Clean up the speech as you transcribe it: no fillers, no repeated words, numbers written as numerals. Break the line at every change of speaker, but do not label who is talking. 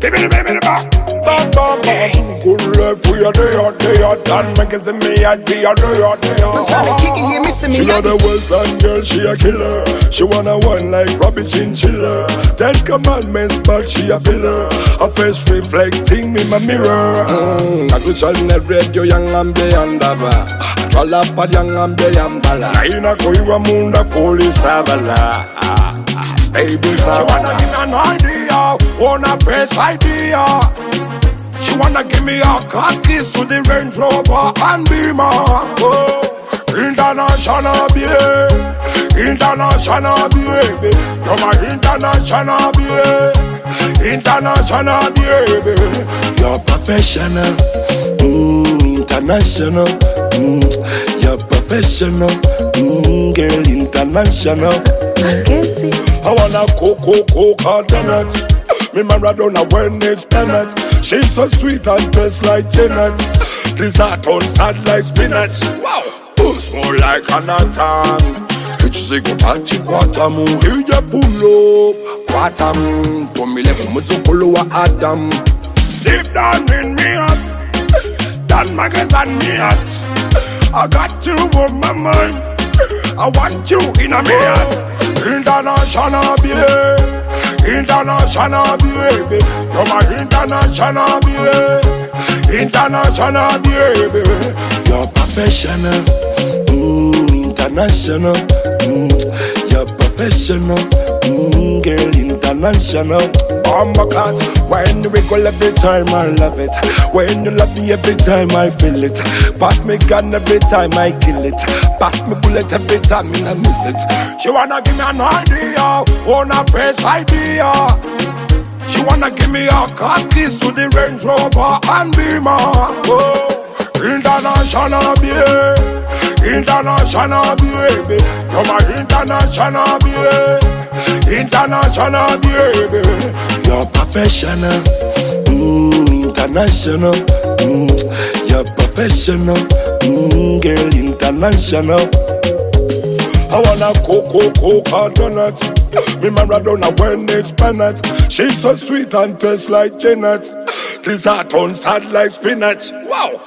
Good luck for your day out, done making me a day out, day out.
I'm trying to kick it, yeah, Mr.
She got a Western girl, she a killer. She wanna one like Robbie Chinchilla. 10 commandments, but she a pillar. Her face reflecting me my mirror. Nakuchana radio young and beyond aba. Trolla pa young and beyond bala. Naina koiwa munda koli savala. Baby, she wanna give me an idea, wanna face idea. She wanna give me a car keys to the Range Rover and Beamer. Oh, international baby, international baby. You're my international baby, international baby. You're professional, international, you're professional, girl, international.
I can see.
I wanna coca donut. Me Maradona when it's peanut. She's so sweet and tastes like Janet. Dessert on sad like spinach. Wow, boost more like an atom. It's a good touchy quatam. Here you pull up quatam. Pomile kumuzukulu wa Adam. Deep down in me heart, that magazine me heart. I got you on my mind. I want you in a me heart. International baby, international baby. You're my international baby, international baby. You're professional, international, you're professional, girl, international. I'm a cat. When you wiggle every time I love it. When you love me every time I feel it. Pass me gun every time I kill it. Pass me bullet every time I miss it. She wanna give me an idea, wanna face idea. She wanna give me a car keys to the Range Rover and Beamer. Oh, international baby, international baby. You're my international baby, international baby. You're professional, international, you're professional, girl, international. I wanna coca donut. Me Maradona when it's peanut. She's so sweet and tastes like Janet. Dessert on sad like spinach. Wow,